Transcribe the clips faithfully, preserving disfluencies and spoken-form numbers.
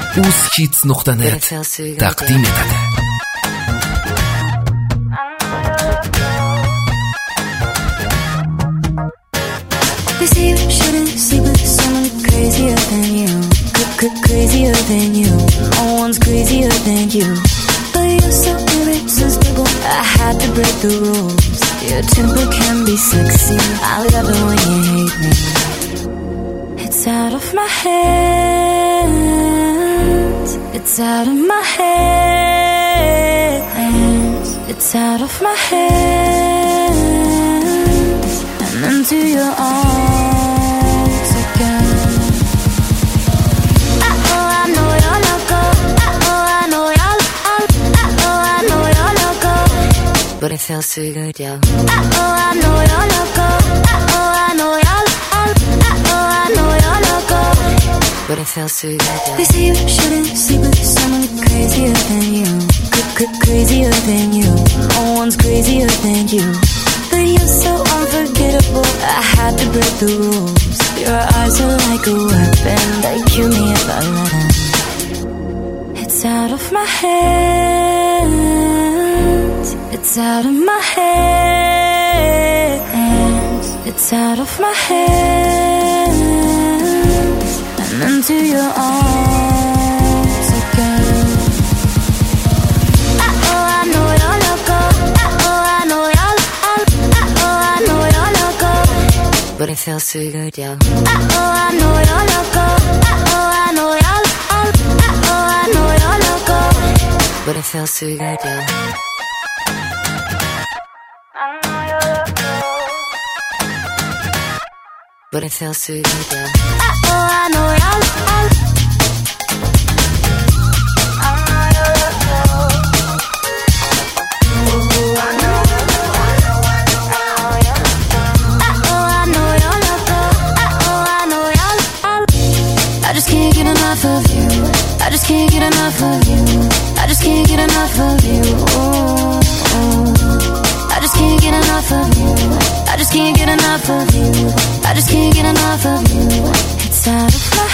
uzhits nuqta net taqdim etadi. They say you shouldn't sleep with someone crazier than you, crazier than you. No one's crazier than you. But you're so irresistible, I had to break the rules. Your temper can be sexy, I love it when you hate me. It's out of my hands, it's out of my hands, it's out of my hands, and into your arms again. Uh-oh, I know you're loco, uh-oh, I know you're, uh-oh, I know you're loco, but it feels so good, yo. Uh-oh, I know you're loco, uh-oh, I know you're, uh-oh, I know you're loco, but it feels so good, yo. They say you shouldn't sleep with someone crazier than you, crazier than you. No one's crazier than you. But you're so unforgettable, I had to break the rules. Your eyes are like a weapon, they kill me if I let them. It's out of my hands, it's out of my hands, it's out of my hands, and into your arms again. Uh-oh, I know you're loco, uh-oh, I know you're, uh-oh, I know you're loco, but it feels so good, yo. Uh-oh, I know you're loco, uh-oh, I know you're, uh-oh, I know you're loco, but it feels so good, yo. But it feels so good, yo. Uh-oh, I know you're, I just can't get enough of you. I just can't get enough of you. I just can't get enough of you. Ooh, ooh. I just can't get enough of you. I just can't get enough of you. I just can't get enough of you. It's out of my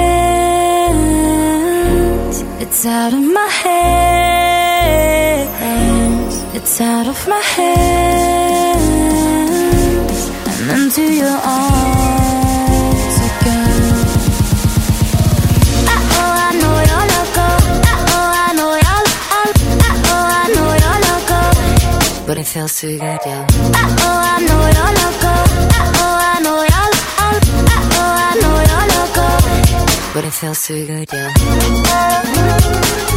hands, it's out of my hands, it's out of my hands, and into your arms again. But it feels so good, yo. Uh-oh, I know you're loco, uh-oh, I know you're, uh-oh, I know you're loco, but it feels so good, yo.